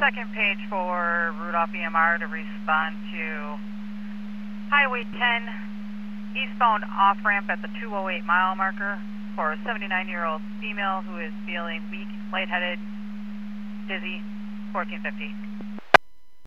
second page for Rudolph EMR to respond to Highway 10, eastbound off-ramp at the 208 mile marker for a 79-year-old female who is feeling weak, lightheaded, dizzy, 1450.